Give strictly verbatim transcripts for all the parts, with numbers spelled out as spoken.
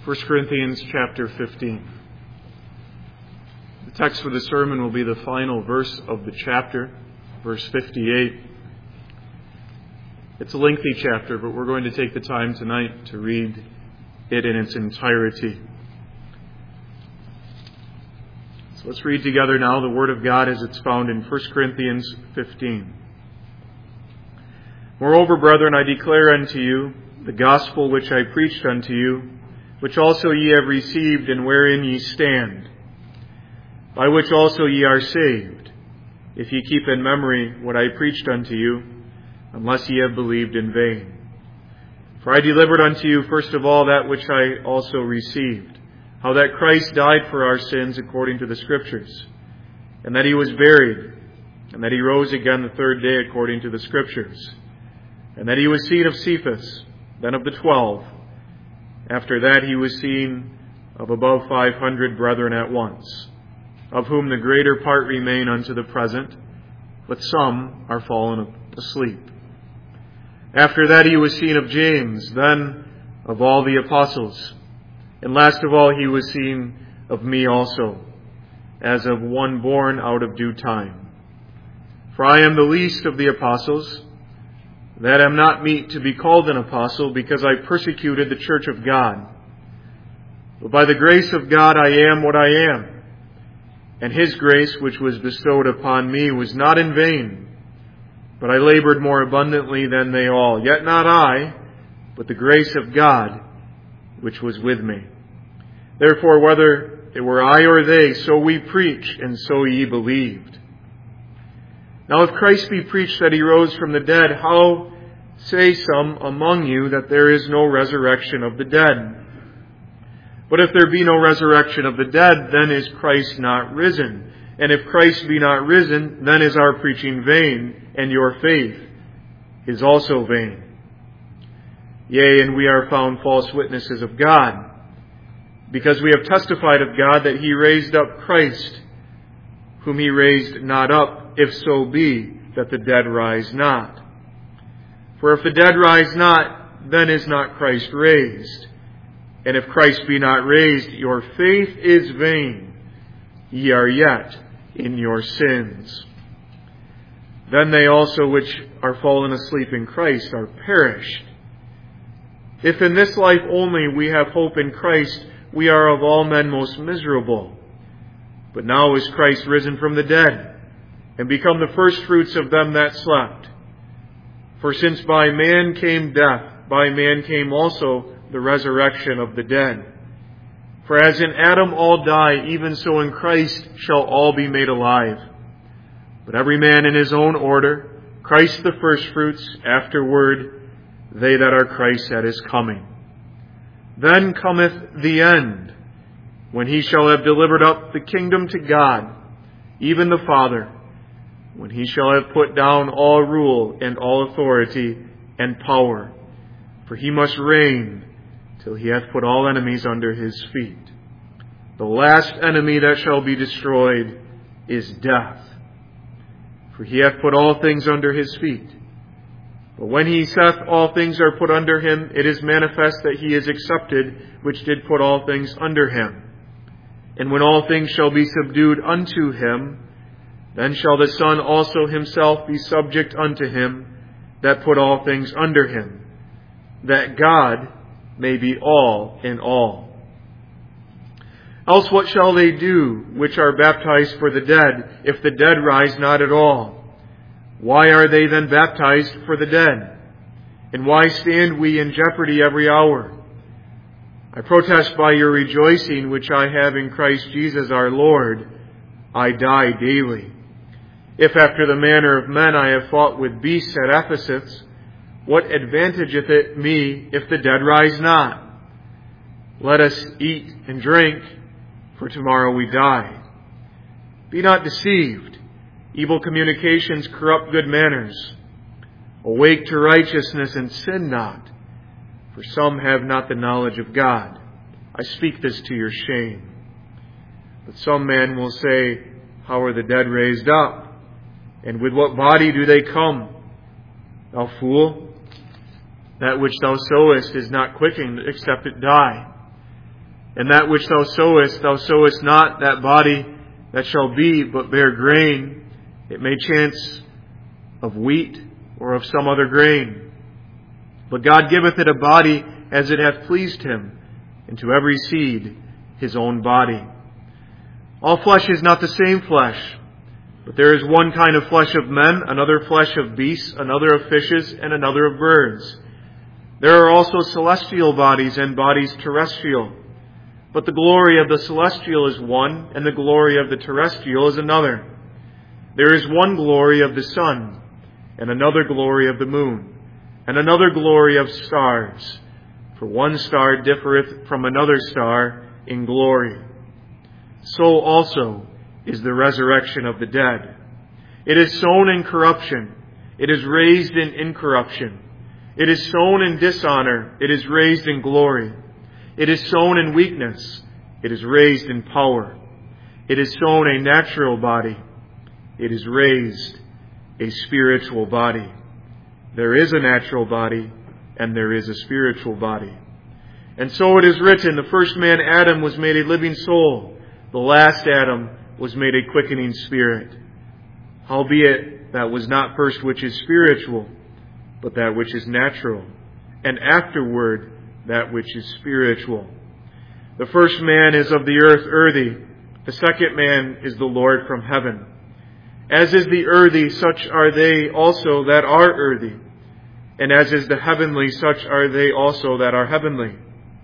First Corinthians chapter fifteen. The text for the sermon will be the final verse of the chapter, verse fifty-eight. It's a lengthy chapter, but we're going to take the time tonight to read it in its entirety. So let's read together now the Word of God as it's found in First Corinthians fifteen. Moreover, brethren, I declare unto you the gospel which I preached unto you, which also ye have received, and wherein ye stand, by which also ye are saved, if ye keep in memory what I preached unto you, unless ye have believed in vain. For I delivered unto you first of all that which I also received, how that Christ died for our sins according to the Scriptures, and that he was buried, and that he rose again the third day according to the Scriptures, and that he was seen of Cephas, then of the twelve. After that he was seen of above five hundred brethren at once, of whom the greater part remain unto the present, but some are fallen asleep. After that he was seen of James, then of all the apostles. And last of all he was seen of me also, as of one born out of due time. For I am the least of the apostles, that am not meet to be called an apostle, because I persecuted the church of God. But by the grace of God I am what I am. And his grace which was bestowed upon me was not in vain, but I labored more abundantly than they all. Yet not I, but the grace of God which was with me. Therefore, whether it were I or they, so we preach, and so ye believed. Now if Christ be preached that he rose from the dead, how say some among you that there is no resurrection of the dead? But if there be no resurrection of the dead, then is Christ not risen. And if Christ be not risen, then is our preaching vain, and your faith is also vain. Yea, and we are found false witnesses of God, because we have testified of God that he raised up Christ, whom he raised not up, if so be that the dead rise not. For if the dead rise not, then is not Christ raised. And if Christ be not raised, your faith is vain. Ye are yet in your sins. Then they also which are fallen asleep in Christ are perished. If in this life only we have hope in Christ, we are of all men most miserable. But now is Christ risen from the dead, and become the firstfruits of them that slept. For since by man came death, by man came also the resurrection of the dead. For as in Adam all die, even so in Christ shall all be made alive. But every man in his own order, Christ the firstfruits, afterward they that are Christ at his coming. Then cometh the end, when he shall have delivered up the kingdom to God, even the Father, when he shall have put down all rule and all authority and power. For he must reign till he hath put all enemies under his feet. The last enemy that shall be destroyed is death. For he hath put all things under his feet. But when he saith all things are put under him, it is manifest that he is accepted, which did put all things under him. And when all things shall be subdued unto him, then shall the Son also himself be subject unto him that put all things under him, that God may be all in all. Else what shall they do which are baptized for the dead, if the dead rise not at all? Why are they then baptized for the dead? And why stand we in jeopardy every hour? I protest by your rejoicing which I have in Christ Jesus our Lord, I die daily. If after the manner of men I have fought with beasts at Ephesus, what advantageth it me if the dead rise not? Let us eat and drink, for tomorrow we die. Be not deceived. Evil communications corrupt good manners. Awake to righteousness and sin not, for some have not the knowledge of God. I speak this to your shame. But some man will say, how are the dead raised up? And with what body do they come? Thou fool, that which thou sowest is not quickened, except it die. And that which thou sowest, thou sowest not that body that shall be, but bear grain. It may chance of wheat or of some other grain. But God giveth it a body as it hath pleased him, and to every seed his own body. All flesh is not the same flesh, but there is one kind of flesh of men, another flesh of beasts, another of fishes, and another of birds. There are also celestial bodies and bodies terrestrial. But the glory of the celestial is one, and the glory of the terrestrial is another. There is one glory of the sun, and another glory of the moon, and another glory of stars. For one star differeth from another star in glory. So also is the resurrection of the dead. It is sown in corruption, it is raised in incorruption. It is sown in dishonor, it is raised in glory. It is sown in weakness, it is raised in power. It is sown a natural body, it is raised a spiritual body. There is a natural body, and there is a spiritual body. And so it is written, the first man, Adam, was made a living soul. The last Adam was made a quickening spirit. Howbeit, that was not first which is spiritual, but that which is natural, and afterward that which is spiritual. The first man is of the earth, earthy. The second man is the Lord from heaven. As is the earthy, such are they also that are earthy. And as is the heavenly, such are they also that are heavenly.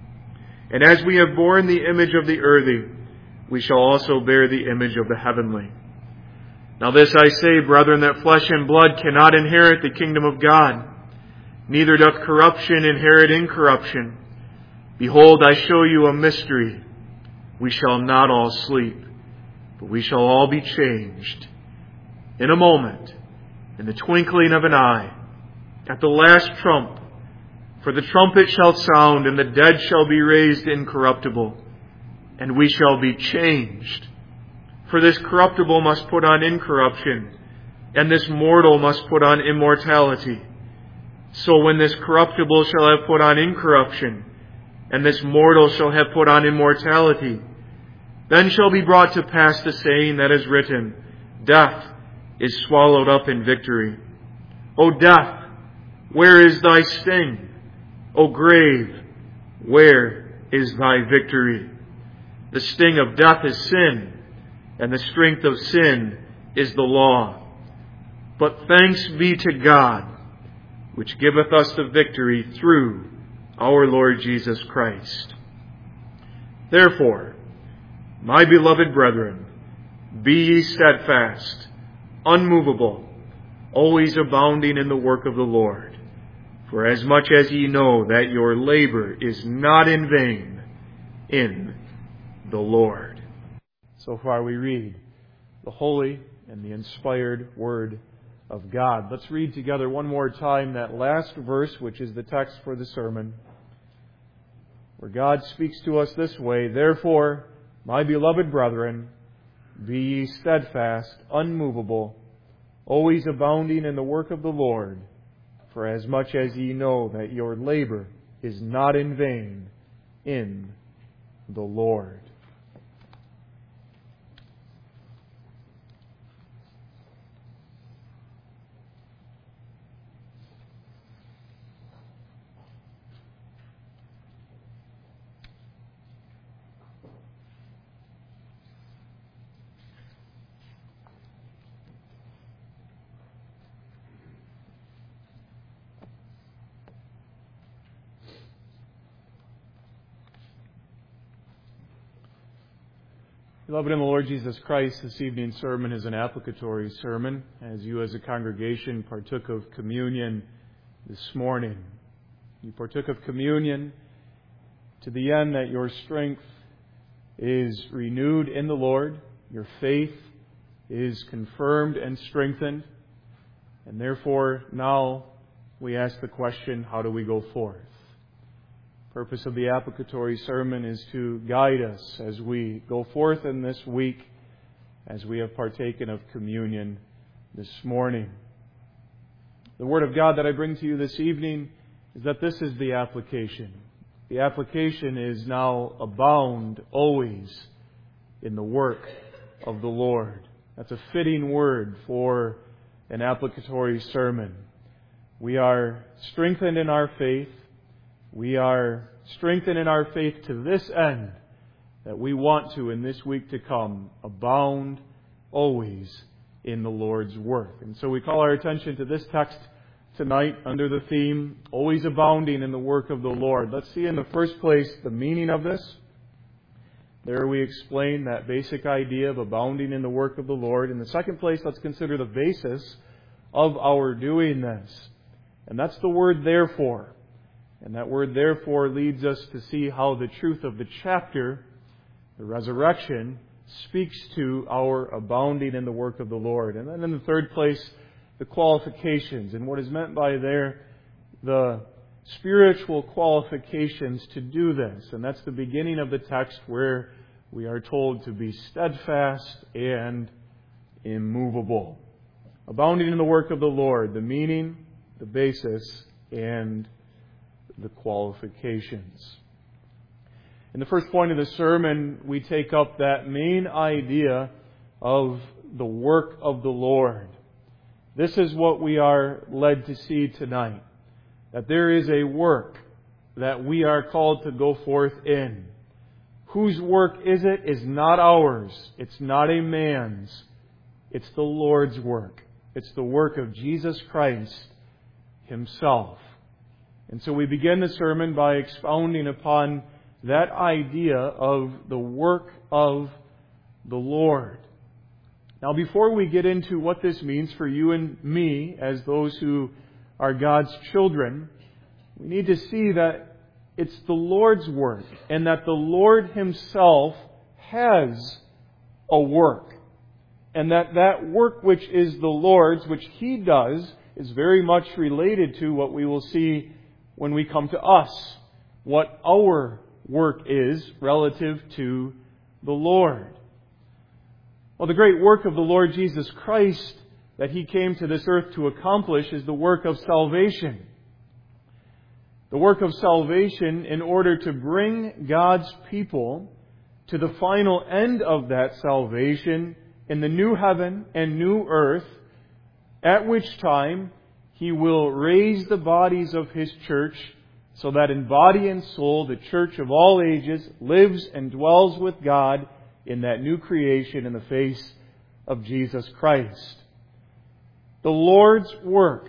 And as we have borne the image of the earthy, we shall also bear the image of the heavenly. Now this I say, brethren, that flesh and blood cannot inherit the kingdom of God, neither doth corruption inherit incorruption. Behold, I show you a mystery. We shall not all sleep, but we shall all be changed. In a moment, in the twinkling of an eye, at the last trump. For the trumpet shall sound, and the dead shall be raised incorruptible, and we shall be changed. For this corruptible must put on incorruption, and this mortal must put on immortality. So when this corruptible shall have put on incorruption, and this mortal shall have put on immortality, then shall be brought to pass the saying that is written, Death is swallowed up in victory. O death, where is thy sting? O grave, where is thy victory? The sting of death is sin, and the strength of sin is the law. But thanks be to God, which giveth us the victory through our Lord Jesus Christ. Therefore, my beloved brethren, be ye steadfast, unmovable, always abounding in the work of the Lord. For as much as ye know that your labor is not in vain in the Lord. So far we read the holy and the inspired Word of God. Let's read together one more time that last verse, which is the text for the sermon, where God speaks to us this way, Therefore, my beloved brethren, be ye steadfast, unmovable, always abounding in the work of the Lord, for as much as ye know that your labor is not in vain in the Lord. Beloved in the Lord Jesus Christ, this evening's sermon is an applicatory sermon as you as a congregation partook of communion this morning. You partook of communion to the end that your strength is renewed in the Lord, your faith is confirmed and strengthened, and therefore now we ask the question, how do we go forth? The purpose of the applicatory sermon is to guide us as we go forth in this week, as we have partaken of communion this morning. The Word of God that I bring to you this evening is that this is the application. The application is now abound always in the work of the Lord. That's a fitting word for an applicatory sermon. We are strengthened in our faith. We are strengthened in our faith to this end, that we want to, in this week to come, abound always in the Lord's work. And so we call our attention to this text tonight under the theme, always abounding in the work of the Lord. Let's see in the first place the meaning of this. There we explain that basic idea of abounding in the work of the Lord. In the second place, let's consider the basis of our doing this. And that's the word therefore. And that word therefore leads us to see how the truth of the chapter, the resurrection, speaks to our abounding in the work of the Lord. And then in the third place, the qualifications, and what is meant by there, the spiritual qualifications to do this. And that's the beginning of the text where we are told to be steadfast and immovable. Abounding in the work of the Lord, the meaning, the basis, and the qualifications. In the first point of the sermon, we take up that main idea of the work of the Lord. This is what we are led to see tonight. That there is a work that we are called to go forth in. Whose work is it? Is not ours. It's not a man's. It's the Lord's work. It's the work of Jesus Christ Himself. And so we begin the sermon by expounding upon that idea of the work of the Lord. Now, before we get into what this means for you and me as those who are God's children, we need to see that it's the Lord's work and that the Lord Himself has a work. And that that work which is the Lord's, which He does, is very much related to what we will see when we come to us. What our work is relative to the Lord. Well, the great work of the Lord Jesus Christ that He came to this earth to accomplish is the work of salvation. The work of salvation in order to bring God's people to the final end of that salvation in the new heaven and new earth, at which time He will raise the bodies of His church so that in body and soul the church of all ages lives and dwells with God in that new creation in the face of Jesus Christ. The Lord's work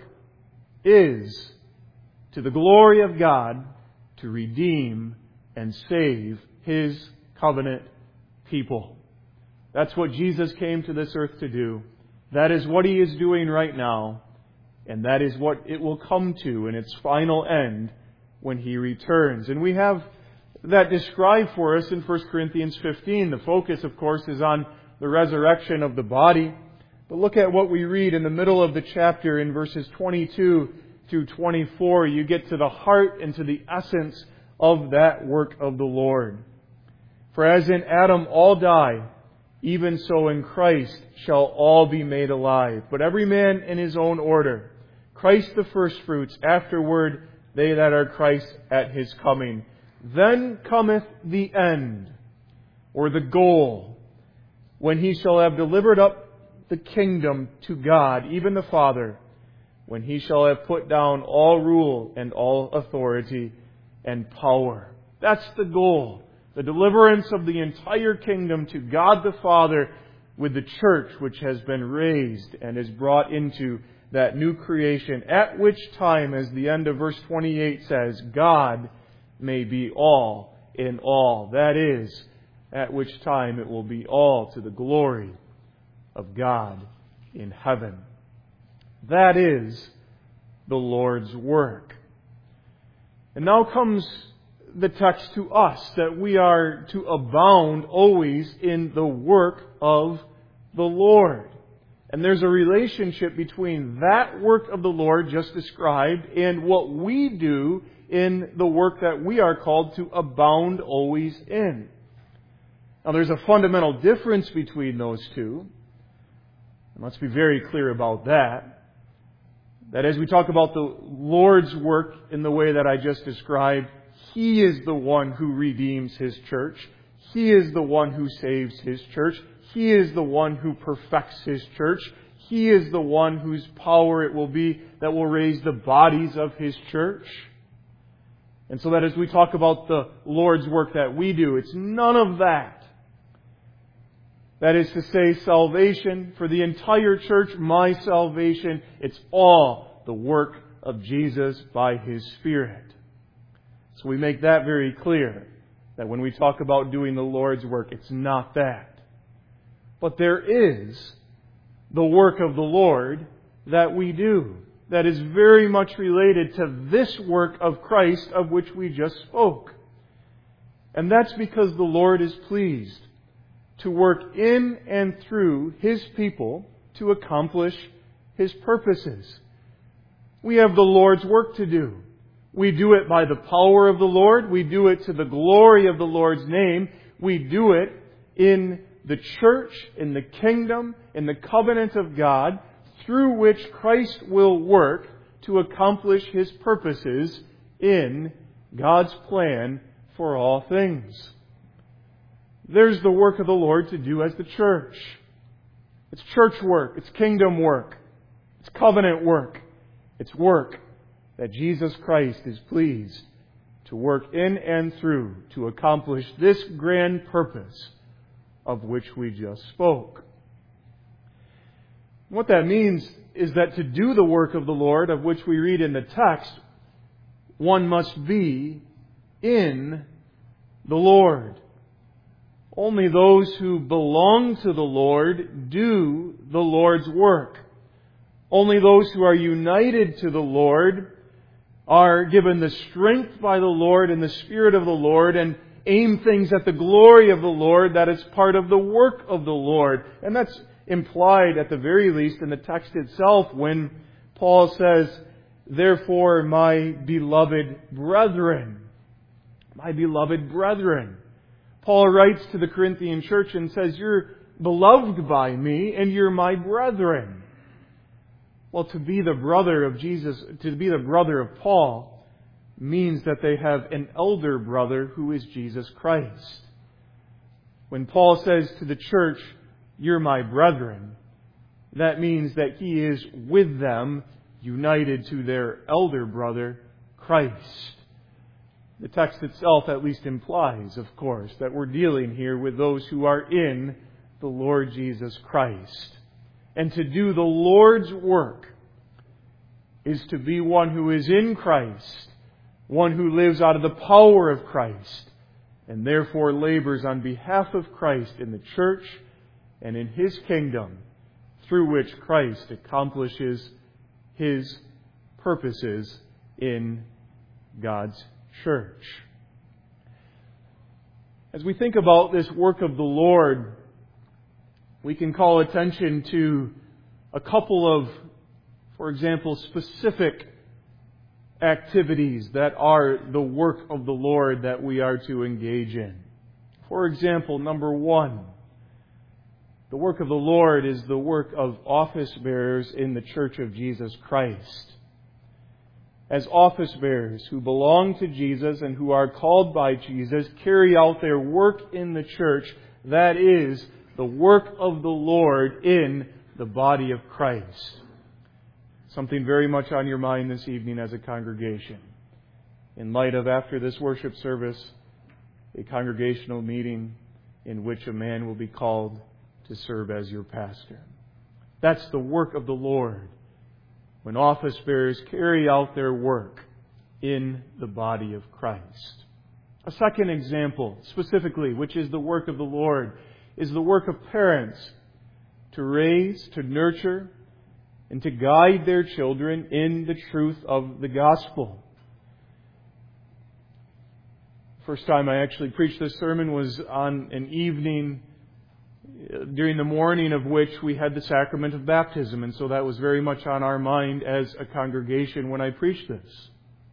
is to the glory of God to redeem and save His covenant people. That's what Jesus came to this earth to do. That is what He is doing right now. And that is what it will come to in its final end when He returns. And we have that described for us in First Corinthians fifteen. The focus, of course, is on the resurrection of the body. But look at what we read in the middle of the chapter in verses twenty-two through twenty-four. You get to the heart and to the essence of that work of the Lord. For as in Adam all die, even so in Christ shall all be made alive. But every man in his own order. Christ the firstfruits, afterward they that are Christ at His coming. Then cometh the end, or the goal, when He shall have delivered up the kingdom to God, even the Father, when He shall have put down all rule and all authority and power. That's the goal. The deliverance of the entire kingdom to God the Father with the church which has been raised and is brought into that new creation, at which time, as the end of verse twenty-eight says, God may be all in all. That is, at which time it will be all to the glory of God in heaven. That is the Lord's work. And now comes the text to us, that we are to abound always in the work of the Lord. And there's a relationship between that work of the Lord just described and what we do in the work that we are called to abound always in. Now there's a fundamental difference between those two. And let's be very clear about that. That as we talk about the Lord's work in the way that I just described, He is the one who redeems His church. He is the one who saves His church. He is the one who perfects His church. He is the one whose power it will be that will raise the bodies of His church. And so that as we talk about the Lord's work that we do, it's none of that. That is to say, salvation for the entire church, my salvation, it's all the work of Jesus by His Spirit. So we make that very clear, that when we talk about doing the Lord's work, it's not that. But there is the work of the Lord that we do, that is very much related to this work of Christ of which we just spoke. And that's because the Lord is pleased to work in and through His people to accomplish His purposes. We have the Lord's work to do. We do it by the power of the Lord. We do it to the glory of the Lord's name. We do it in the church, in the kingdom, in the covenant of God, through which Christ will work to accomplish His purposes in God's plan for all things. There's the work of the Lord to do as the church. It's church work. It's kingdom work. It's covenant work. It's work that Jesus Christ is pleased to work in and through to accomplish this grand purpose of which we just spoke. What that means is that to do the work of the Lord, of which we read in the text, one must be in the Lord. Only those who belong to the Lord do the Lord's work. Only those who are united to the Lord are given the strength by the Lord and the Spirit of the Lord and aim things at the glory of the Lord. That is part of the work of the Lord. And that's implied at the very least in the text itself when Paul says, "Therefore, my beloved brethren." My beloved brethren. Paul writes to the Corinthian church and says, "You're beloved by me and you're my brethren." Well, to be the brother of Jesus, to be the brother of Paul, means that they have an elder brother who is Jesus Christ. When Paul says to the church, "You're my brethren," that means that he is with them, united to their elder brother, Christ. The text itself at least implies, of course, that we're dealing here with those who are in the Lord Jesus Christ. And to do the Lord's work is to be one who is in Christ, one who lives out of the power of Christ, and therefore labors on behalf of Christ in the church and in His kingdom, through which Christ accomplishes His purposes in God's church. As we think about this work of the Lord, we can call attention to a couple of, for example, specific activities that are the work of the Lord that we are to engage in. For example, number one, the work of the Lord is the work of office bearers in the Church of Jesus Christ. As office bearers who belong to Jesus and who are called by Jesus carry out their work in the church, that is the work of the Lord in the body of Christ. Something very much on your mind this evening as a congregation. In light of, after this worship service, a congregational meeting in which a man will be called to serve as your pastor. That's the work of the Lord, when office bearers carry out their work in the body of Christ. A second example, specifically, which is the work of the Lord, is the work of parents to raise, to nurture, and to guide their children in the truth of the gospel. First time I actually preached this sermon was on an evening during the morning of which we had the sacrament of baptism, and so that was very much on our mind as a congregation when I preached this.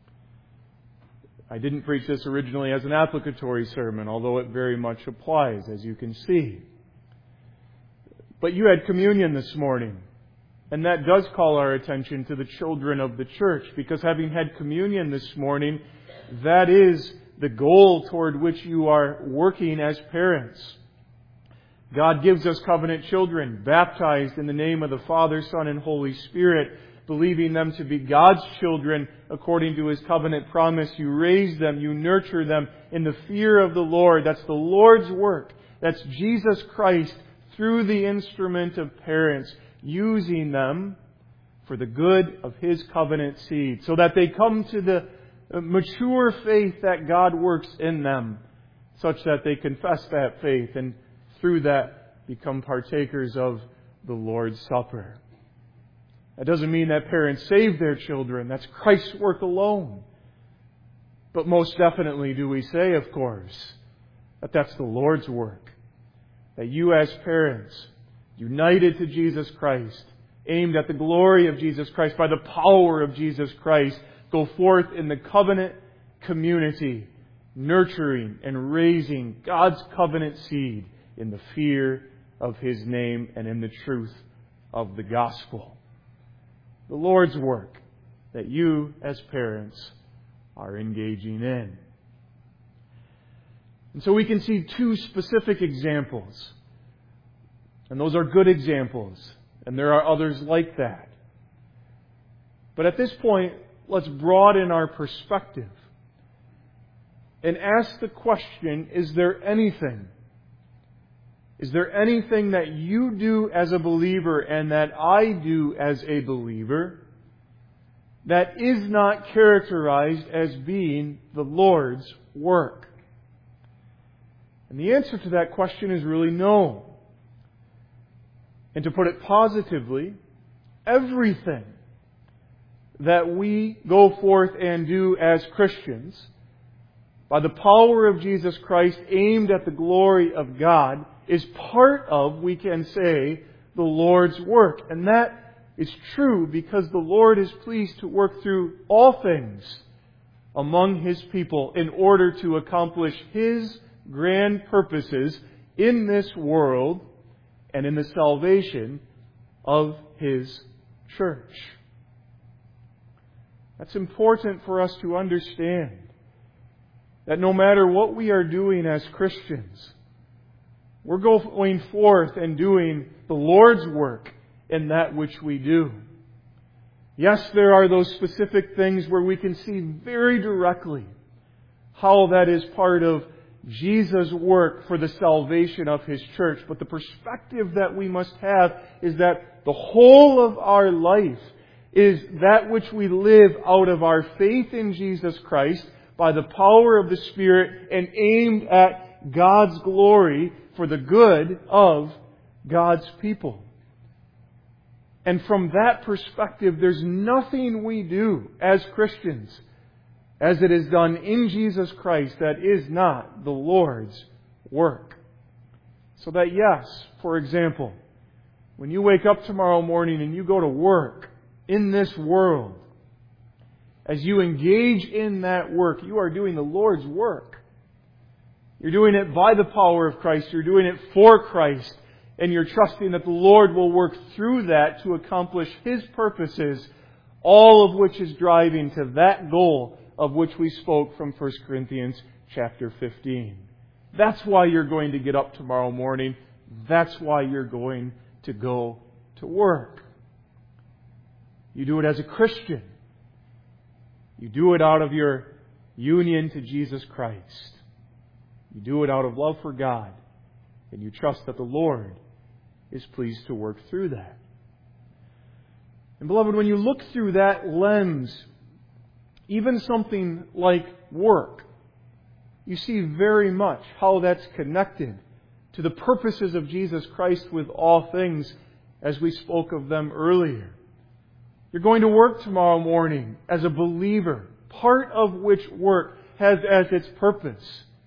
I didn't preach this originally as an applicatory sermon, although it very much applies, as you can see. But you had communion this morning, and that does call our attention to the children of the church, because having had communion this morning, that is the goal toward which you are working as parents. God gives us covenant children, baptized in the name of the Father, Son, and Holy Spirit, believing them to be God's children according to His covenant promise. You raise them, you nurture them in the fear of the Lord. That's the Lord's work. That's Jesus Christ through the instrument of parents, using them for the good of His covenant seed, so that they come to the mature faith that God works in them, such that they confess that faith and through that become partakers of the Lord's Supper. That doesn't mean that parents save their children. That's Christ's work alone. But most definitely do we say, of course, that that's the Lord's work. That you as parents, united to Jesus Christ, aimed at the glory of Jesus Christ, by the power of Jesus Christ, go forth in the covenant community, nurturing and raising God's covenant seed in the fear of His name and in the truth of the gospel. The Lord's work that you as parents are engaging in. And so we can see two specific examples. And those are good examples. And there are others like that. But at this point, let's broaden our perspective and ask the question, is there anything, is there anything that you do as a believer and that I do as a believer that is not characterized as being the Lord's work? And the answer to that question is really no. And to put it positively, everything that we go forth and do as Christians, by the power of Jesus Christ, aimed at the glory of God, is part of, we can say, the Lord's work. And that is true because the Lord is pleased to work through all things among His people in order to accomplish His grand purposes in this world and in the salvation of His church. That's important for us to understand. That no matter what we are doing as Christians, we're going forth and doing the Lord's work in that which we do. Yes, there are those specific things where we can see very directly how that is part of Jesus' work for the salvation of His church. But the perspective that we must have is that the whole of our life is that which we live out of our faith in Jesus Christ by the power of the Spirit and aimed at God's glory for the good of God's people. And from that perspective, there's nothing we do as Christians, as it is done in Jesus Christ, that is not the Lord's work. So that yes, for example, when you wake up tomorrow morning and you go to work in this world, as you engage in that work, you are doing the Lord's work. You're doing it by the power of Christ. You're doing it for Christ. And you're trusting that the Lord will work through that to accomplish His purposes, all of which is driving to that goal of which we spoke from First Corinthians chapter fifteen. That's why you're going to get up tomorrow morning. That's why you're going to go to work. You do it as a Christian. You do it out of your union to Jesus Christ. You do it out of love for God. And you trust that the Lord is pleased to work through that. And beloved, when you look through that lens, even something like work, you see very much how that's connected to the purposes of Jesus Christ with all things, as we spoke of them earlier. You're going to work tomorrow morning as a believer, part of which work has as its purpose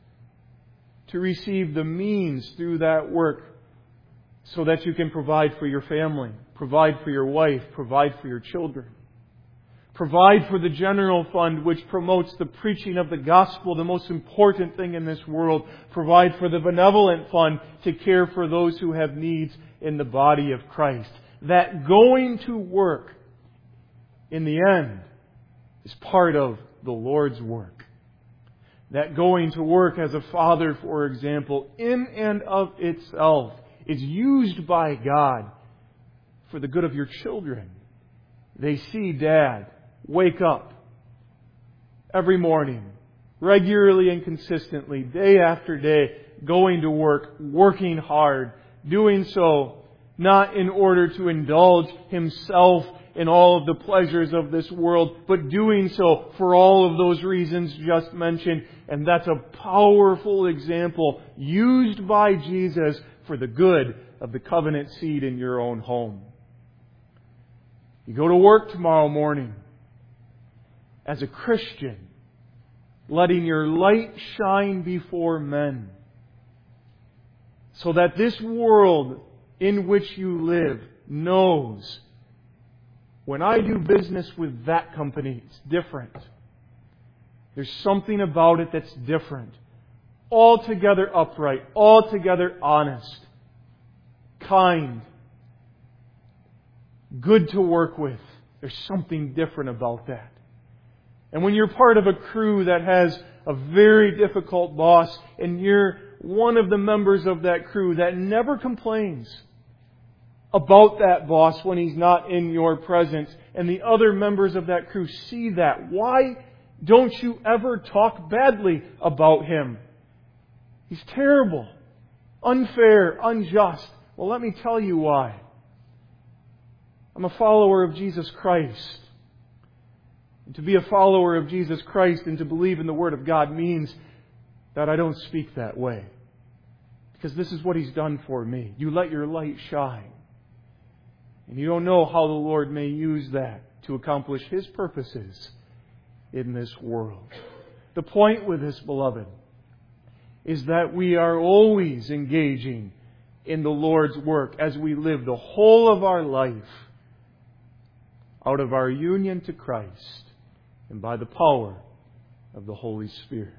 to receive the means through that work so that you can provide for your family, provide for your wife, provide for your children. Provide for the general fund which promotes the preaching of the gospel, the most important thing in this world. Provide for the benevolent fund to care for those who have needs in the body of Christ. That going to work, in the end, is part of the Lord's work. that going to work as a father, for example, in and of itself is used by God for the good of your children. They see Dad wake up every morning, regularly and consistently, day after day, going to work, working hard, doing so not in order to indulge himself in all of the pleasures of this world, but doing so for all of those reasons just mentioned. And that's a powerful example used by Jesus for the good of the covenant seed in your own home. You go to work tomorrow morning as a Christian, letting your light shine before men, so that this world in which you live knows, when I do business with that company, it's different. There's something about it that's different. Altogether upright, altogether honest, kind, good to work with. There's something different about that. And when you're part of a crew that has a very difficult boss, and you're one of the members of that crew that never complains about that boss when he's not in your presence, and the other members of that crew see that, why don't you ever talk badly about him? He's terrible, unfair, unjust. Well, let me tell you why. I'm a follower of Jesus Christ. And to be a follower of Jesus Christ and to believe in the Word of God means that I don't speak that way. Because this is what He's done for me. You let your light shine. And you don't know how the Lord may use that to accomplish His purposes in this world. The point with this, beloved, is that we are always engaging in the Lord's work as we live the whole of our life out of our union to Christ and by the power of the Holy Spirit.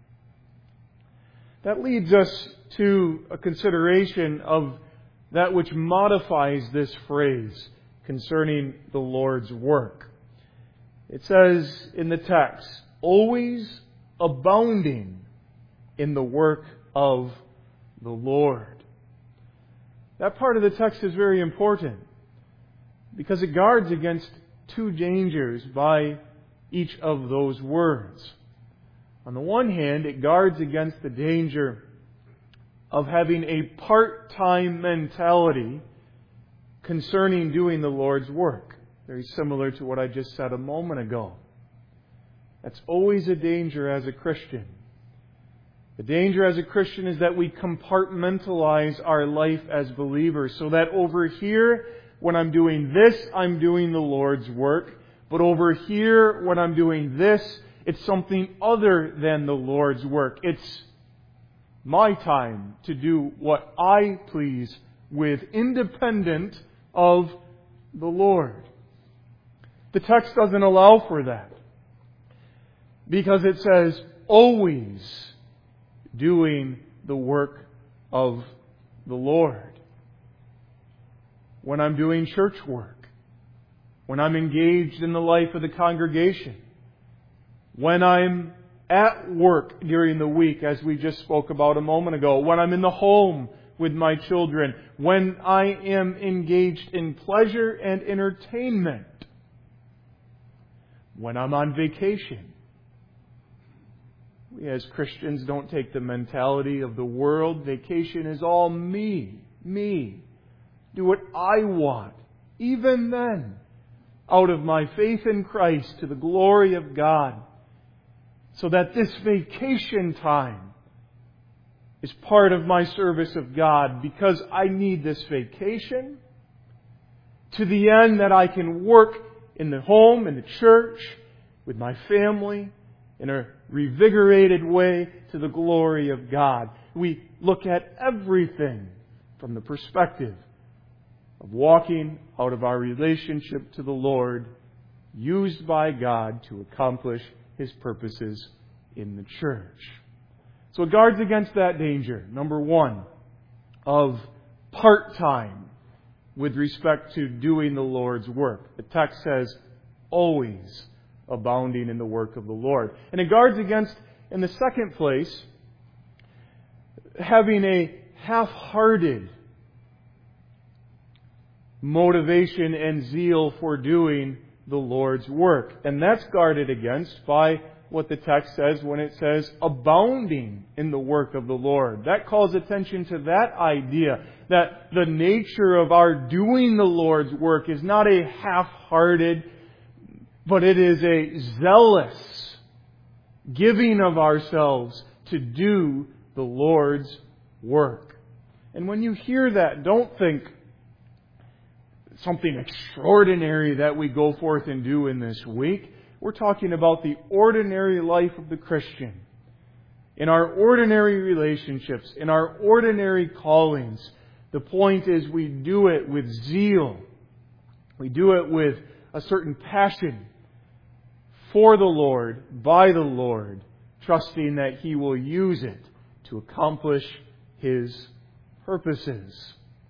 That leads us to a consideration of that which modifies this phrase concerning the Lord's work. It says in the text, always abounding in the work of the Lord. That part of the text is very important because it guards against two dangers by each of those words. On the one hand, it guards against the danger of having a part-time mentality concerning doing the Lord's work. Very similar to what I just said a moment ago. That's always a danger as a Christian. The danger as a Christian is that we compartmentalize our life as believers, so that over here, when I'm doing this, I'm doing the Lord's work. But over here, when I'm doing this, it's something other than the Lord's work. It's my time to do what I please with, independent of the Lord. The text doesn't allow for that, because it says, always doing the work of the Lord. When I'm doing church work, when I'm engaged in the life of the congregation, when I'm at work during the week, as we just spoke about a moment ago, when I'm in the home with my children, when I am engaged in pleasure and entertainment, when I'm on vacation. We as Christians don't take the mentality of the world. Vacation is all me, me. Do what I want. Even then, out of my faith in Christ to the glory of God. So that this vacation time is part of my service of God, because I need this vacation to the end that I can work in the home, in the church, with my family, in a revigorated way to the glory of God. We look at everything from the perspective of walking out of our relationship to the Lord, used by God to accomplish His purposes in the church. So it guards against that danger, number one, of part-time with respect to doing the Lord's work. The text says, always abounding in the work of the Lord. And it guards against in the second place, having a half-hearted motivation and zeal for doing the Lord's work. And that's guarded against by what the text says when it says abounding in the work of the Lord. That calls attention to that idea that the nature of our doing the Lord's work is not a half-hearted, but it is a zealous giving of ourselves to do the Lord's work. And when you hear that, don't think something extraordinary that we go forth and do in this week. We're talking about the ordinary life of the Christian. In our ordinary relationships, in our ordinary callings, the point is we do it with zeal. We do it with a certain passion for the Lord, by the Lord, trusting that He will use it to accomplish His purposes.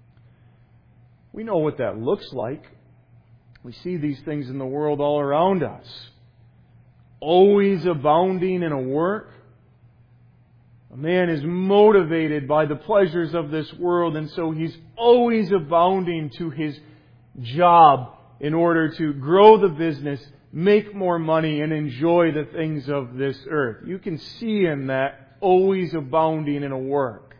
We know what that looks like. We see these things in the world all around us. Always abounding in a work. A man is motivated by the pleasures of this world, and so he's always abounding to his job in order to grow the business, make more money, and enjoy the things of this earth. You can see in that always abounding in a work.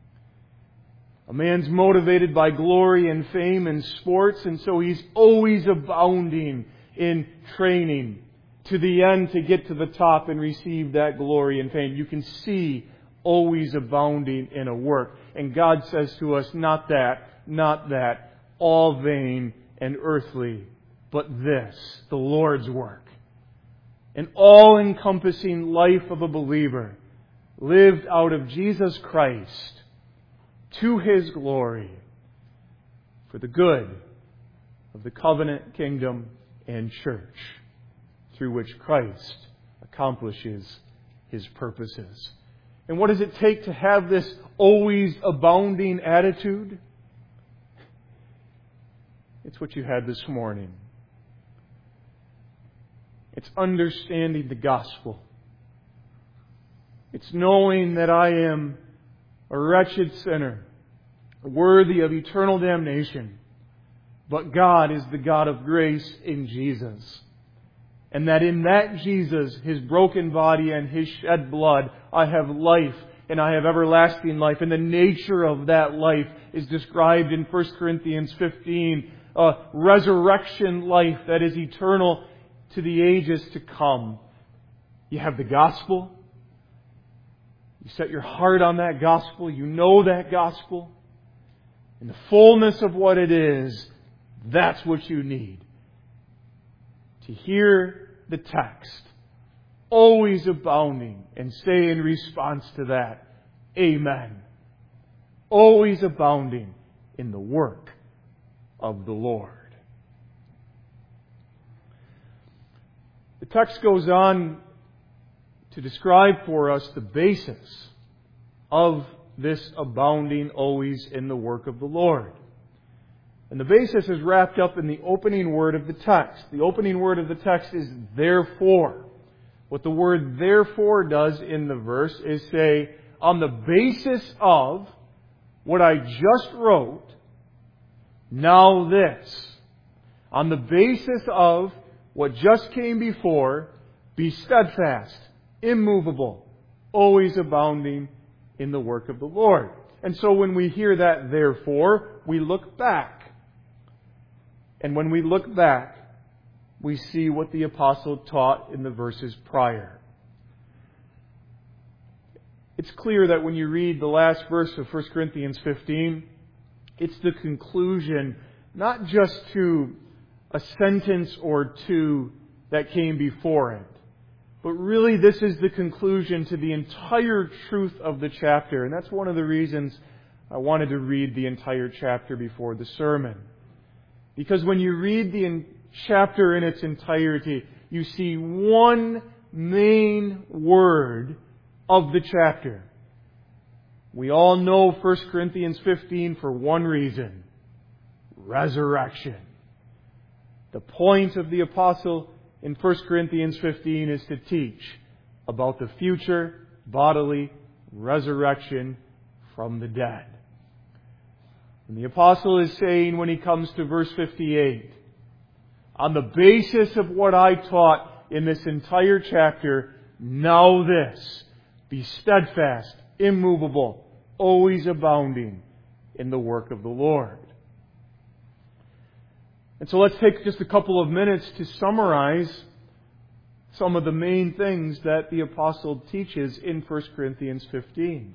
A man's motivated by glory and fame and sports, and so he's always abounding in training to the end to get to the top and receive that glory and fame. You can see always abounding in a work. And God says to us, not that, not that, all vain and earthly, but this, the Lord's work. An all-encompassing life of a believer lived out of Jesus Christ to His glory for the good of the covenant, kingdom, and church through which Christ accomplishes His purposes. And what does it take to have this always abounding attitude? It's what you had this morning. It's understanding the gospel. It's knowing that I am a wretched sinner, worthy of eternal damnation, but God is the God of grace in Jesus. And that in that Jesus, His broken body and His shed blood, I have life and I have everlasting life. And the nature of that life is described in First Corinthians fifteen, a resurrection life that is eternal to the ages to come. You have the gospel. You set your heart on that gospel. You know that gospel. In the fullness of what it is, that's what you need. To hear the text, always abounding, and say in response to that, Amen. Always abounding in the work of the Lord. The text goes on to describe for us the basis of this abounding always in the work of the Lord. And the basis is wrapped up in the opening word of the text. The opening word of the text is therefore. What the word therefore does in the verse is say, on the basis of what I just wrote, now this. On the basis of what just came before, be steadfast, immovable, always abounding in the work of the Lord. And so when we hear that therefore, we look back. And when we look back, we see what the apostle taught in the verses prior. It's clear that when you read the last verse of First Corinthians fifteen, it's the conclusion not just to a sentence or two that came before it, but really this is the conclusion to the entire truth of the chapter. And that's one of the reasons I wanted to read the entire chapter before the sermon. Because when you read the chapter in its entirety, you see one main word of the chapter. We all know First Corinthians fifteen for one reason. Resurrection. The point of the apostle in First Corinthians fifteen is to teach about the future bodily resurrection from the dead. And the apostle is saying when he comes to verse fifty-eight, on the basis of what I taught in this entire chapter, know this, be steadfast, immovable, always abounding in the work of the Lord. And so let's take just a couple of minutes to summarize some of the main things that the apostle teaches in First Corinthians fifteen.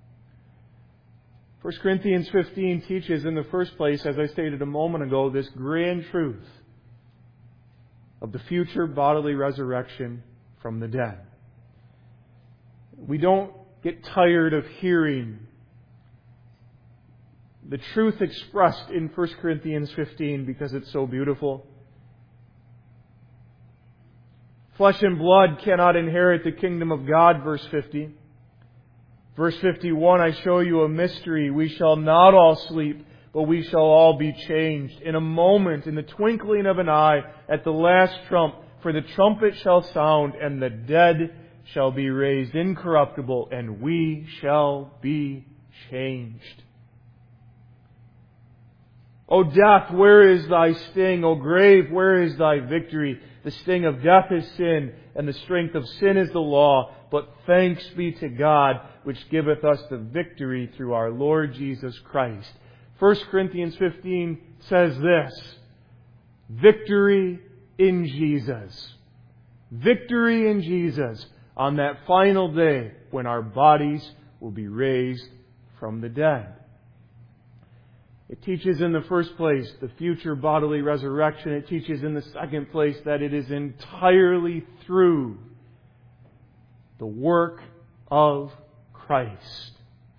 First Corinthians fifteen teaches in the first place, as I stated a moment ago, this grand truth of the future bodily resurrection from the dead. We don't get tired of hearing the truth expressed in First Corinthians fifteen because it's so beautiful. Flesh and blood cannot inherit the kingdom of God, verse fifty. Verse fifty-one, I show you a mystery. We shall not all sleep, but we shall all be changed. In a moment, in the twinkling of an eye, at the last trump, for the trumpet shall sound, and the dead shall be raised incorruptible, and we shall be changed. O death, where is thy sting? O grave, where is thy victory? The sting of death is sin, and the strength of sin is the law. But thanks be to God, which giveth us the victory through our Lord Jesus Christ. First Corinthians fifteen says this, victory in Jesus. Victory in Jesus on that final day when our bodies will be raised from the dead. It teaches in the first place the future bodily resurrection. It teaches in the second place that it is entirely through the work of Christ.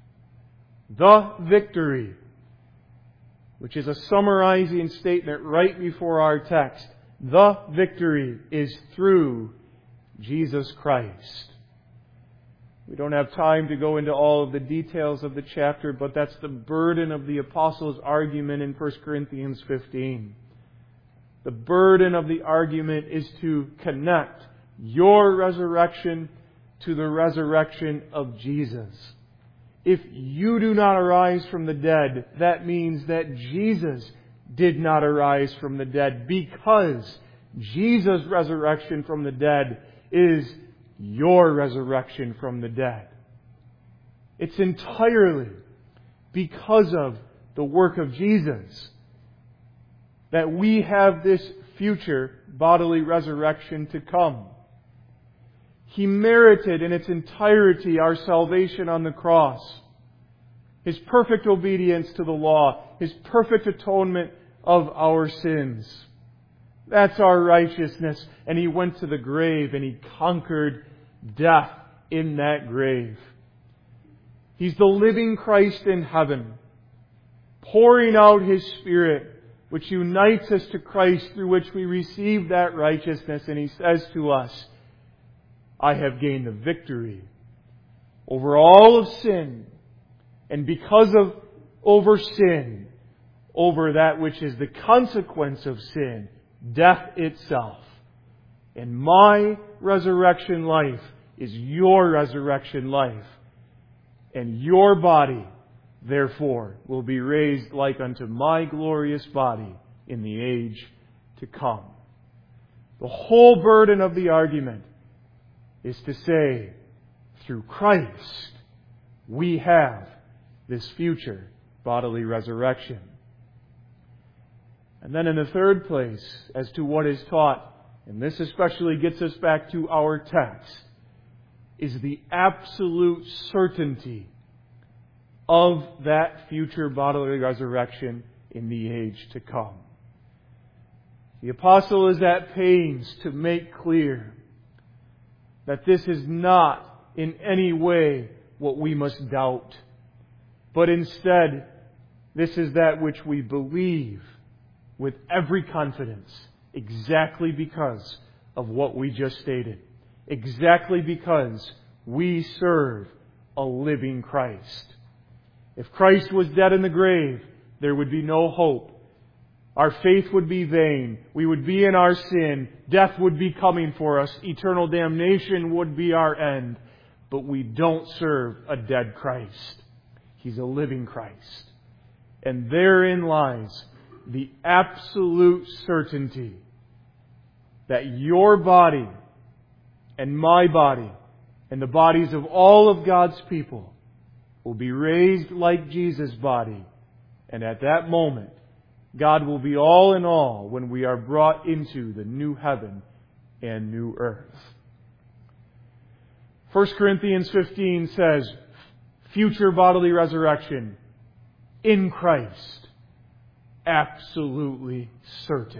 The victory, which is a summarizing statement right before our text. The victory is through Jesus Christ. We don't have time to go into all of the details of the chapter, but that's the burden of the apostle's argument in First Corinthians fifteen. The burden of the argument is to connect your resurrection to the resurrection of Jesus. If you do not arise from the dead, that means that Jesus did not arise from the dead, because Jesus' resurrection from the dead is your resurrection from the dead. It's entirely because of the work of Jesus that we have this future bodily resurrection to come. He merited in its entirety our salvation on the cross. His perfect obedience to the law. His perfect atonement of our sins. That's our righteousness. And He went to the grave and He conquered death in that grave. He's the living Christ in heaven, pouring out His Spirit, which unites us to Christ, through which we receive that righteousness. And He says to us, I have gained the victory over all of sin, and because of over sin, over that which is the consequence of sin, death itself. And my resurrection life is your resurrection life. And your body, therefore, will be raised like unto my glorious body in the age to come. The whole burden of the argument is to say, through Christ, we have this future bodily resurrection. And then in the third place, as to what is taught, and this especially gets us back to our text, is the absolute certainty of that future bodily resurrection in the age to come. The apostle is at pains to make clear that this is not in any way what we must doubt, but instead, this is that which we believe with every confidence, exactly because of what we just stated. Exactly because we serve a living Christ. If Christ was dead in the grave, there would be no hope Our faith would be vain. We would be in our sin. Death would be coming for us. Eternal damnation would be our end. But we don't serve a dead Christ. He's a living Christ. And therein lies the absolute certainty that your body and my body and the bodies of all of God's people will be raised like Jesus' body. And at that moment, God will be all in all when we are brought into the new heaven and new earth. First Corinthians fifteen says, future bodily resurrection in Christ, absolutely certain.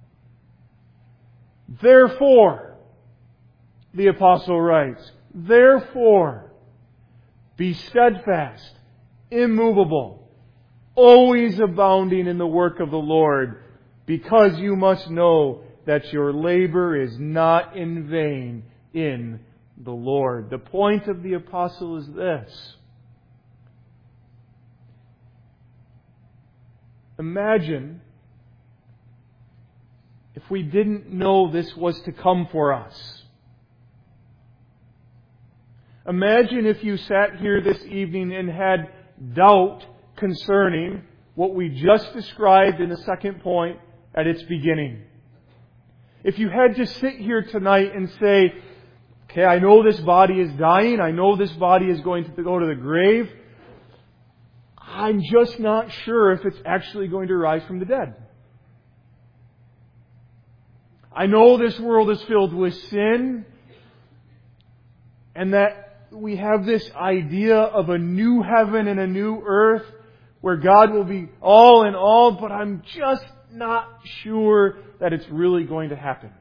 Therefore, the apostle writes, therefore, be steadfast, immovable, always abounding in the work of the Lord, because you must know that your labor is not in vain in the Lord. The point of the apostle is this. Imagine if we didn't know this was to come for us. Imagine if you sat here this evening and had doubt concerning what we just described in the second point at its beginning. If you had to sit here tonight and say, okay, I know this body is dying. I know this body is going to go to the grave. I'm just not sure if it's actually going to rise from the dead. I know this world is filled with sin, and that we have this idea of a new heaven and a new earth where God will be all in all, but I'm just not sure that it's really going to happen.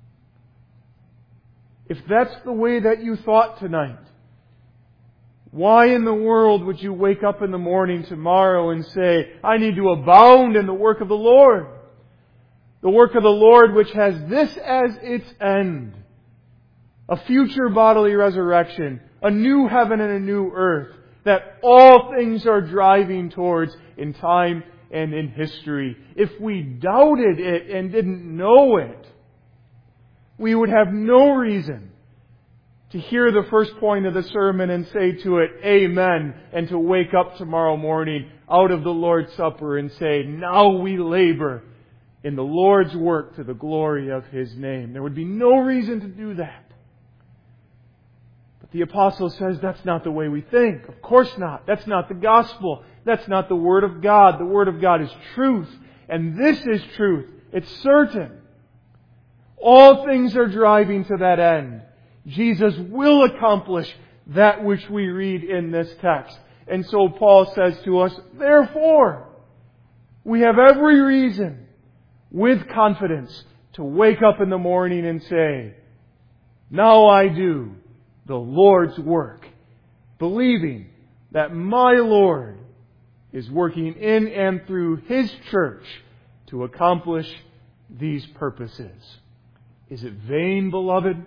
If that's the way that you thought tonight, why in the world would you wake up in the morning tomorrow and say, I need to abound in the work of the Lord? The work of the Lord which has this as its end. A future bodily resurrection. A new heaven and a new earth. That all things are driving towards in time and in history. If we doubted it and didn't know it, we would have no reason to hear the first point of the sermon and say to it, Amen, and to wake up tomorrow morning out of the Lord's Supper and say, now we labor in the Lord's work to the glory of His name. There would be no reason to do that. But the apostle says that's not the way we think. Of course not. That's not the gospel. That's not the Word of God. The Word of God is truth. And this is truth. It's certain. All things are driving to that end. Jesus will accomplish that which we read in this text. And so Paul says to us, therefore, we have every reason with confidence to wake up in the morning and say, now I do the Lord's work, believing that my Lord is working in and through His church to accomplish these purposes. Is it vain, beloved,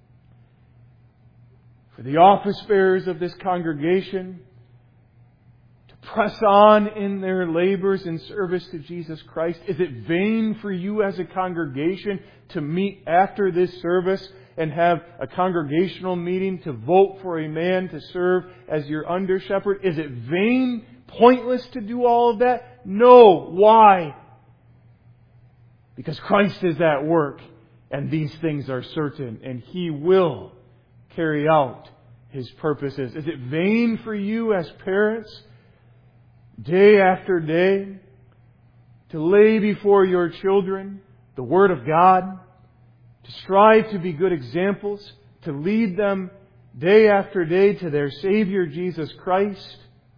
for the office bearers of this congregation to press on in their labors in service to Jesus Christ? Is it vain for you as a congregation to meet after this service and have a congregational meeting to vote for a man to serve as your under shepherd? Is it vain, pointless to do all of that? No. Why? Because Christ is at work, and these things are certain, and He will carry out His purposes. Is it vain for you as parents, day after day, to lay before your children the Word of God, to strive to be good examples, to lead them day after day to their Savior Jesus Christ?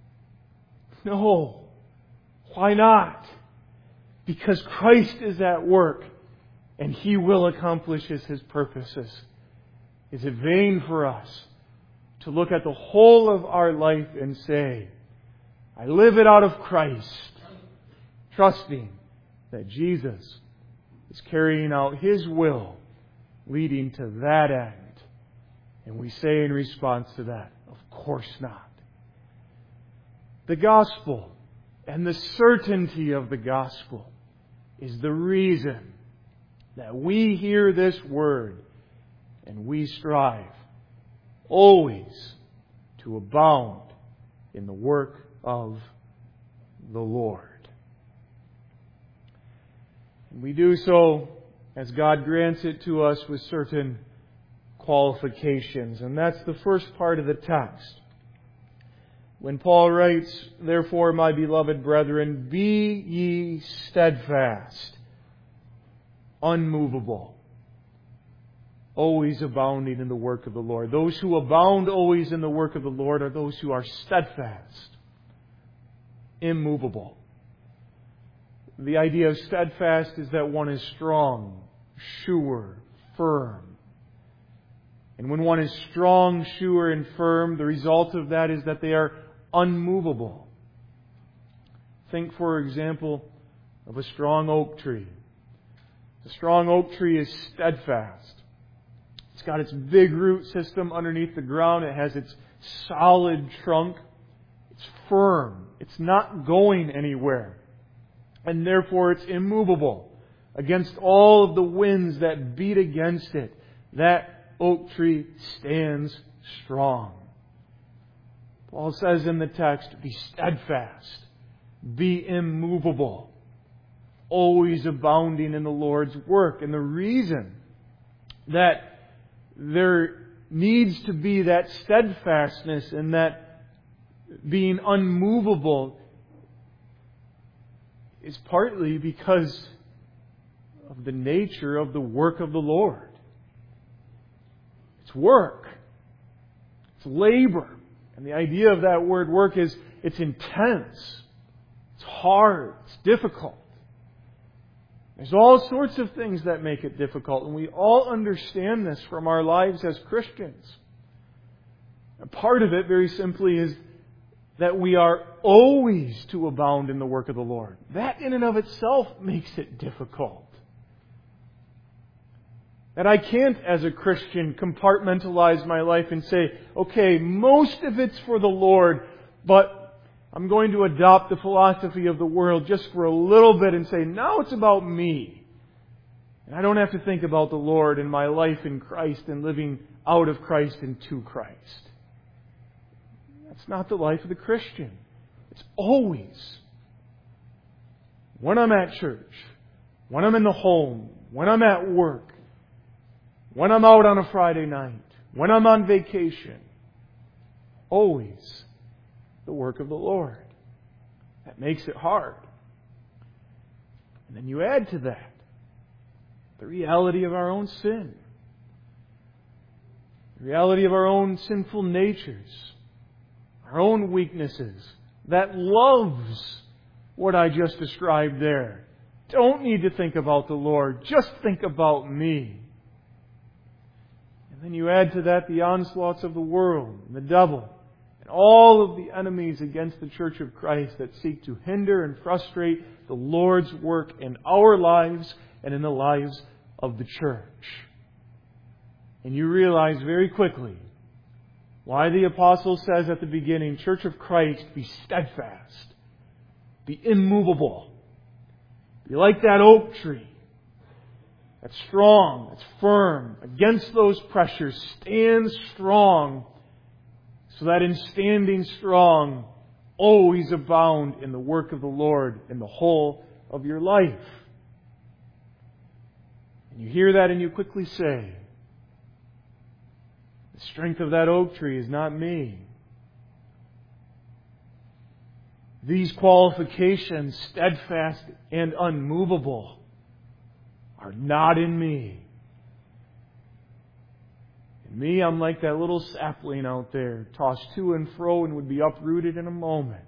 No. Why not? Because Christ is at work, and He will accomplish His purposes. Is it vain for us to look at the whole of our life and say, I live it out of Christ, trusting that Jesus is carrying out His will, leading to that end? And we say in response to that, of course not. The gospel and the certainty of the gospel is the reason that we hear this Word and we strive always to abound in the work of the Lord. And we do so as God grants it to us with certain qualifications. And that's the first part of the text. When Paul writes, "Therefore, my beloved brethren, be ye steadfast, unmovable, always abounding in the work of the Lord." Those who abound always in the work of the Lord are those who are steadfast, immovable. The idea of steadfast is that one is strong, sure, firm. And when one is strong, sure, and firm, the result of that is that they are unmovable. Think, for example, of a strong oak tree. A strong oak tree is steadfast. It's got its big root system underneath the ground. It has its solid trunk. It's firm. It's not going anywhere. And therefore it's immovable against all of the winds that beat against it. That oak tree stands strong. Paul says in the text, be steadfast, be immovable, always abounding in the Lord's work. And the reason that there needs to be that steadfastness and that being unmovable is partly because of the nature of the work of the Lord. It's work. It's labor. And the idea of that word work is it's intense. It's hard. It's difficult. There's all sorts of things that make it difficult. And we all understand this from our lives as Christians. And part of it, very simply, is that we are always to abound in the work of the Lord. That in and of itself makes it difficult. That I can't, as a Christian, compartmentalize my life and say, okay, most of it's for the Lord, but I'm going to adopt the philosophy of the world just for a little bit and say, now it's about me. And I don't have to think about the Lord and my life in Christ and living out of Christ and to Christ. That's not the life of the Christian. It's always, when I'm at church, when I'm in the home, when I'm at work, when I'm out on a Friday night, when I'm on vacation, always the work of the Lord. That makes it hard. And then you add to that the reality of our own sin, the reality of our own sinful natures, our own weaknesses, that loves what I just described there. Don't need to think about the Lord. Just think about me. And then you add to that the onslaughts of the world and the devil and all of the enemies against the Church of Christ that seek to hinder and frustrate the Lord's work in our lives and in the lives of the church. And you realize very quickly why the apostle says at the beginning, Church of Christ, be steadfast, be immovable, be like that oak tree that's strong, that's firm, against those pressures, stand strong, so that in standing strong, always abound in the work of the Lord in the whole of your life. And you hear that and you quickly say, the strength of that oak tree is not me. These qualifications, steadfast and unmovable, are not in me. In me, I'm like that little sapling out there, tossed to and fro and would be uprooted in a moment.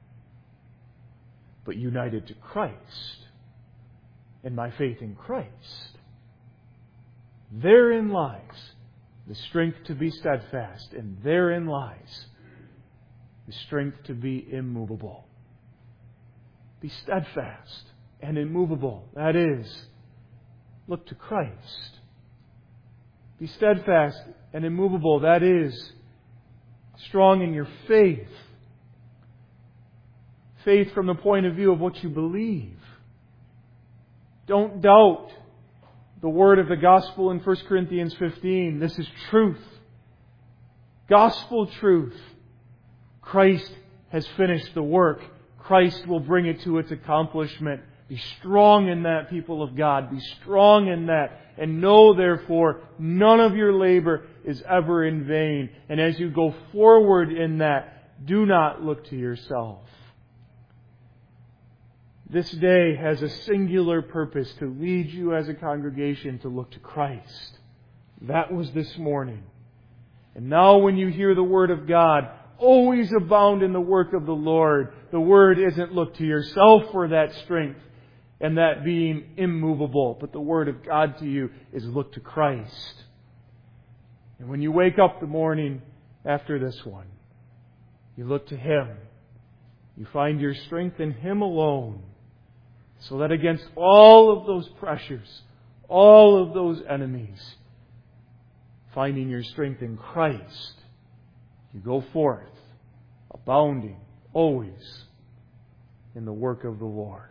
But united to Christ and my faith in Christ, therein lies the strength to be steadfast, and therein lies the strength to be immovable. Be steadfast and immovable. That is, look to Christ. Be steadfast and immovable. That is, strong in your faith. Faith from the point of view of what you believe. Don't doubt the word of the gospel in First Corinthians fifteen. This is truth. Gospel truth. Christ has finished the work. Christ will bring it to its accomplishment. Be strong in that, people of God. Be strong in that. And know, therefore, none of your labor is ever in vain. And as you go forward in that, do not look to yourself. This day has a singular purpose to lead you as a congregation to look to Christ. That was this morning. And now when you hear the Word of God, always abound in the work of the Lord. The Word isn't look to yourself for that strength and that being immovable. But the Word of God to you is look to Christ. And when you wake up the morning after this one, you look to Him. You find your strength in Him alone. So that against all of those pressures, all of those enemies, finding your strength in Christ, you go forth, abounding always in the work of the Lord.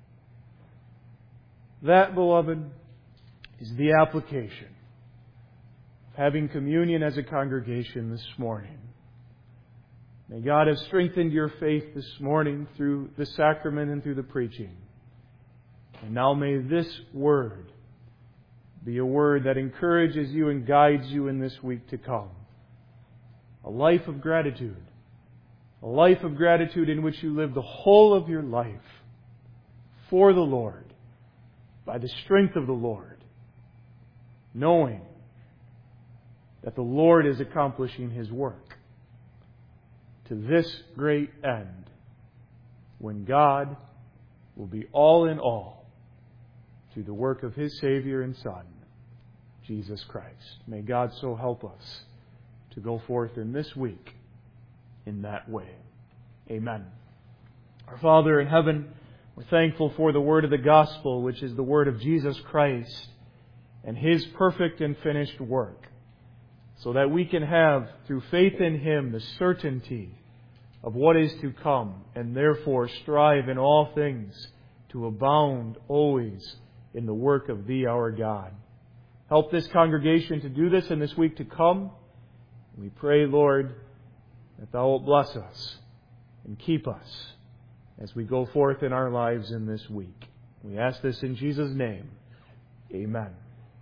That, beloved, is the application of having communion as a congregation this morning. May God have strengthened your faith this morning through the sacrament and through the preaching. And now may this word be a word that encourages you and guides you in this week to come. A life of gratitude. A life of gratitude in which you live the whole of your life for the Lord, by the strength of the Lord, knowing that the Lord is accomplishing His work to this great end, when God will be all in all through the work of His Savior and Son, Jesus Christ. May God so help us to go forth in this week in that way. Amen. Our Father in heaven, we're thankful for the word of the gospel, which is the word of Jesus Christ and His perfect and finished work, so that we can have, through faith in Him, the certainty of what is to come, and therefore strive in all things to abound always in the work of Thee, our God. Help this congregation to do this in this week to come. We pray, Lord, that Thou wilt bless us and keep us as we go forth in our lives in this week. We ask this in Jesus' name. Amen.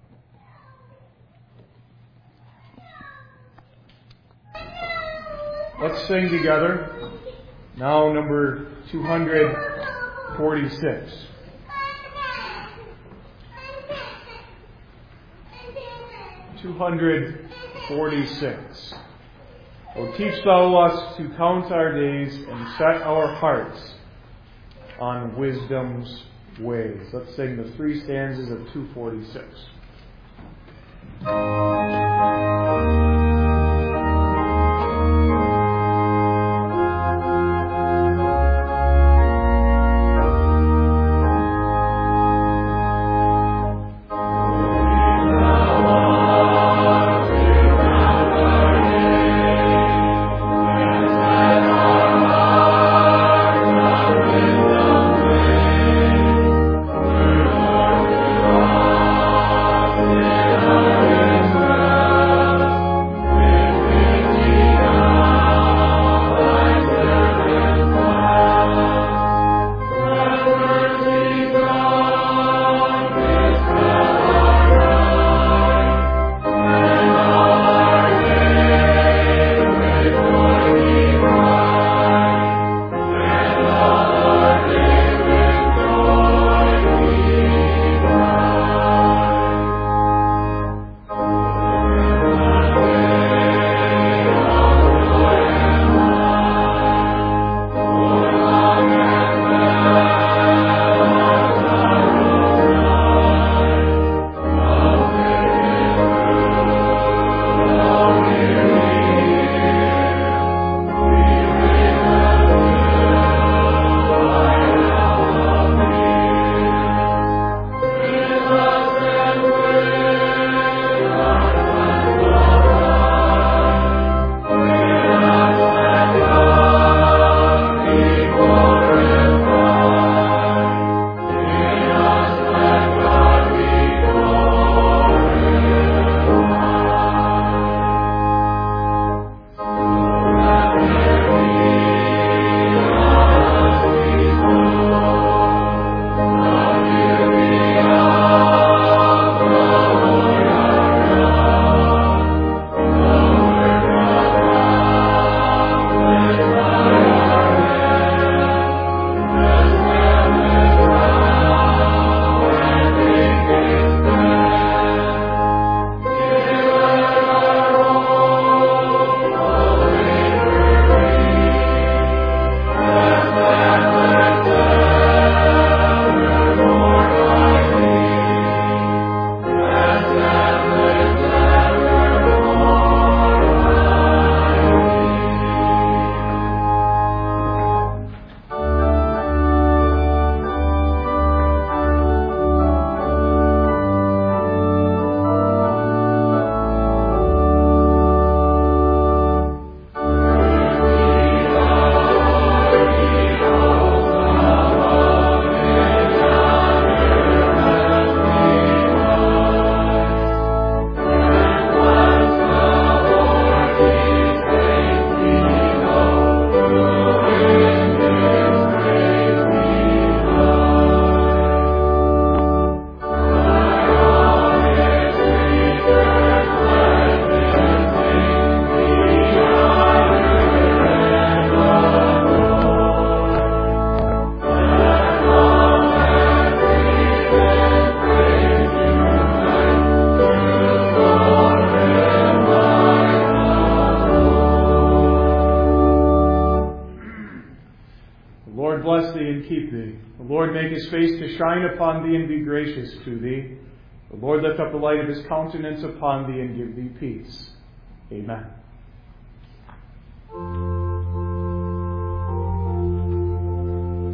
Let's sing together. Now number two hundred forty-six. two hundred forty-six. O teach Thou us to count our days and set our hearts on wisdom's ways. Let's sing the three stanzas of two forty-six. Lord bless thee and keep thee. The Lord make his face to shine upon thee and be gracious to thee. The Lord lift up the light of his countenance upon thee and give thee peace. Amen.